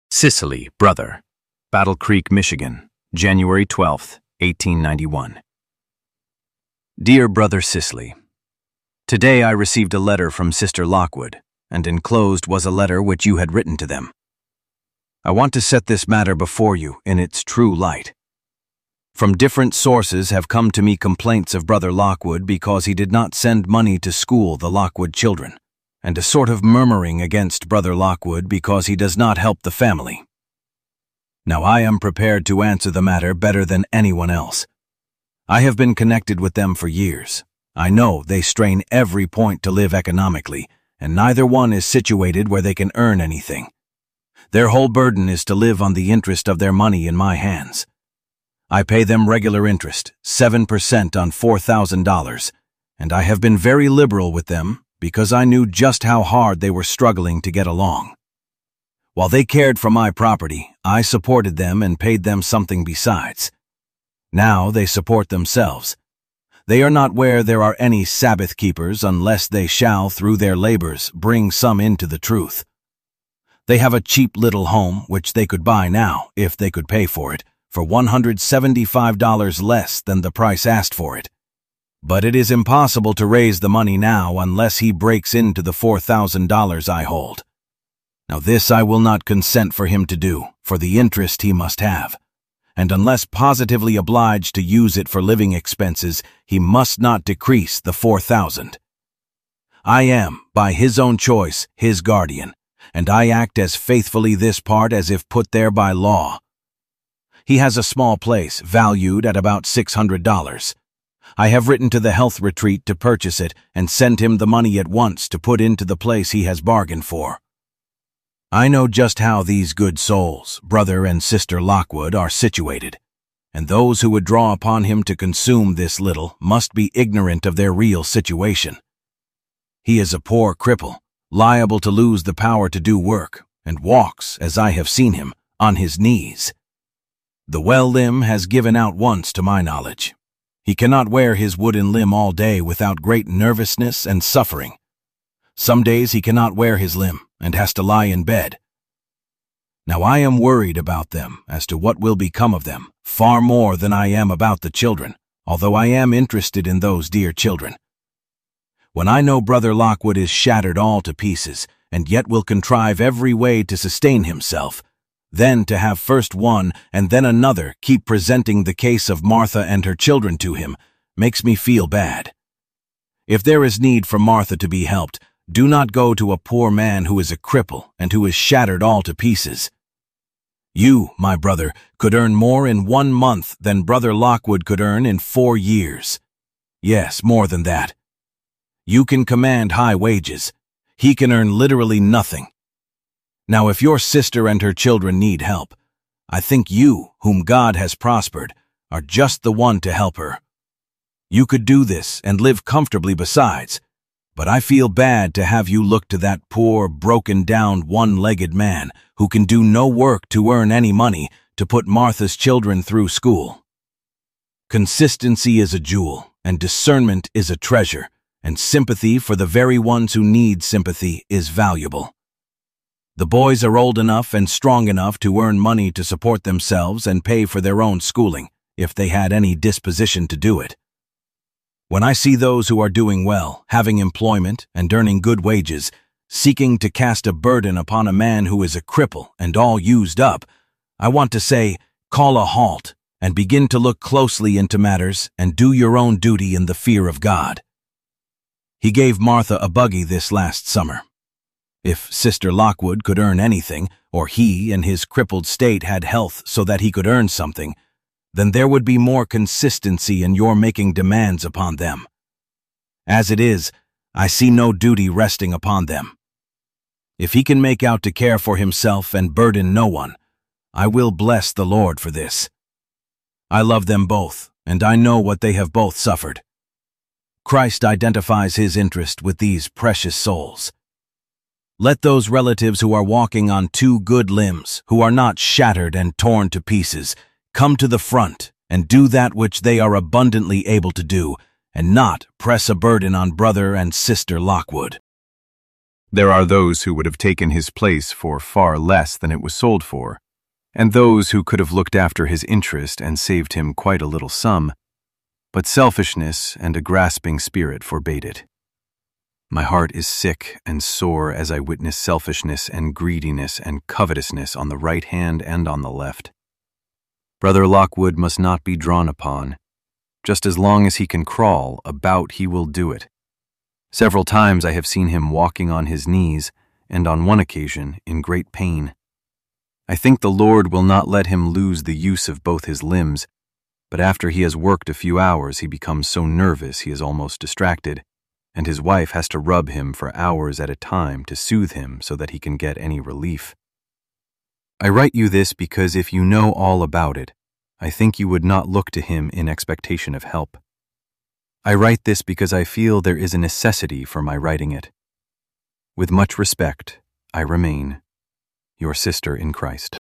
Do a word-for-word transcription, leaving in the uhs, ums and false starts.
Cicely, brother. Battle Creek, Michigan, January twelfth, eighteen ninety-one. Dear Brother Cicely, today I received a letter from Sister Lockwood, and enclosed was a letter which you had written to them. I want to set this matter before you in its true light. From different sources have come to me complaints of Brother Lockwood because he did not send money to school the Lockwood children, and a sort of murmuring against Brother Lockwood because he does not help the family. Now I am prepared to answer the matter better than anyone else. I have been connected with them for years. I know they strain every point to live economically, and neither one is situated where they can earn anything. Their whole burden is to live on the interest of their money in my hands. I pay them regular interest, seven percent on four thousand dollars, and I have been very liberal with them because I knew just how hard they were struggling to get along. While they cared for my property, I supported them and paid them something besides. Now they support themselves. They are not where there are any Sabbath keepers unless they shall, through their labors, bring some into the truth. They have a cheap little home which they could buy now, if they could pay for it, for one hundred seventy-five dollars less than the price asked for it. But it is impossible to raise the money now unless he breaks into the four thousand dollars I hold. Now this I will not consent for him to do, for the interest he must have, and unless positively obliged to use it for living expenses, he must not decrease the four thousand. I am, by his own choice, his guardian, and I act as faithfully this part as if put there by law. He has a small place, valued at about six hundred dollars. I have written to the health retreat to purchase it and send him the money at once to put into the place he has bargained for. I know just how these good souls, Brother and Sister Lockwood, are situated, and those who would draw upon him to consume this little must be ignorant of their real situation. He is a poor cripple, liable to lose the power to do work, and walks, as I have seen him, on his knees. The well limb has given out once to my knowledge. He cannot wear his wooden limb all day without great nervousness and suffering. Some days he cannot wear his limb and has to lie in bed. Now I am worried about them as to what will become of them, far more than I am about the children, although I am interested in those dear children. When I know Brother Lockwood is shattered all to pieces, and yet will contrive every way to sustain himself, then to have first one and then another keep presenting the case of Martha and her children to him, makes me feel bad. If there is need for Martha to be helped, do not go to a poor man who is a cripple and who is shattered all to pieces. You, my brother, could earn more in one month than Brother Lockwood could earn in four years. Yes, more than that. You can command high wages. He can earn literally nothing. Now if your sister and her children need help, I think you, whom God has prospered, are just the one to help her. You could do this and live comfortably besides, but I feel bad to have you look to that poor, broken-down, one-legged man who can do no work to earn any money to put Martha's children through school. Consistency is a jewel, and discernment is a treasure, and sympathy for the very ones who need sympathy is valuable. The boys are old enough and strong enough to earn money to support themselves and pay for their own schooling, if they had any disposition to do it. When I see those who are doing well, having employment and earning good wages, seeking to cast a burden upon a man who is a cripple and all used up, I want to say, call a halt and begin to look closely into matters and do your own duty in the fear of God. He gave Martha a buggy this last summer. If Sister Lockwood could earn anything, or he in his crippled state had health so that he could earn something, then there would be more consistency in your making demands upon them. As it is, I see no duty resting upon them. If he can make out to care for himself and burden no one, I will bless the Lord for this. I love them both, and I know what they have both suffered. Christ identifies his interest with these precious souls. Let those relatives who are walking on two good limbs, who are not shattered and torn to pieces, come to the front and do that which they are abundantly able to do, and not press a burden on Brother and Sister Lockwood. There are those who would have taken his place for far less than it was sold for, and those who could have looked after his interest and saved him quite a little sum, but selfishness and a grasping spirit forbade it. My heart is sick and sore as I witness selfishness and greediness and covetousness on the right hand and on the left. Brother Lockwood must not be drawn upon. Just as long as he can crawl about, he will do it. Several times I have seen him walking on his knees, and on one occasion in great pain. I think the Lord will not let him lose the use of both his limbs, but after he has worked a few hours he becomes so nervous he is almost distracted, and his wife has to rub him for hours at a time to soothe him so that he can get any relief. I write you this because if you know all about it, I think you would not look to him in expectation of help. I write this because I feel there is a necessity for my writing it. With much respect, I remain your sister in Christ.